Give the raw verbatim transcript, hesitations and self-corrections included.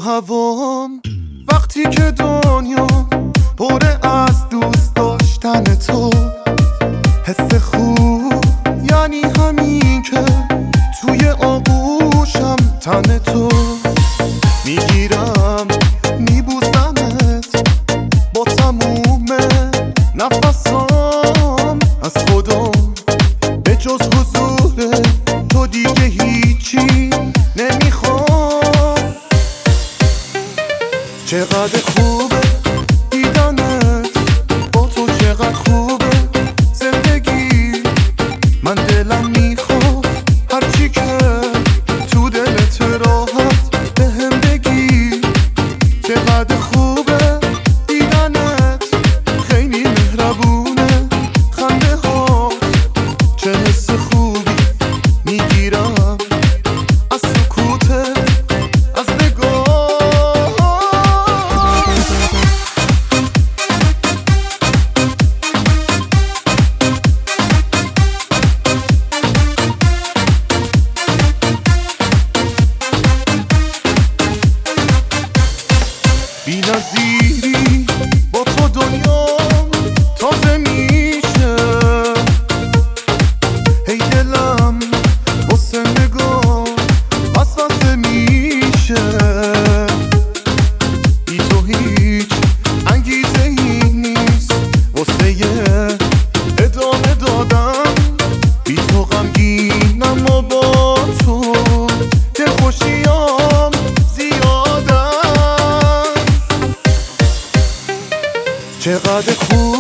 هوام وقتی که دنیا پره از دوست داشتن تو. حس خوب یعنی همین که توی آغوشم تن تو. میگیرم میبوسمت با تموم نفسام، از خودم به جز حضور تو دیگه هیچی نمیخوام. چقدر خوبه دیدنت با تو، چقدر خوبه زندگی. من دلم میخواد هرچی که تو دلت راحت بهم بگی. چقدر خوبه دیدنت، خیلی مهربونه خنده ها. چه حس خوبی میگیرم از سکوتت، از نگاه. بی نظیری با تو دنیا تازه میشه. هی دلم واسه نگاه وسوسه میشه. بی تو هیچ انگیزه ای نیست واسه ادامه دادن. بی تو غمگینم و با تو دلخوشیام زیادن. چقدر خوب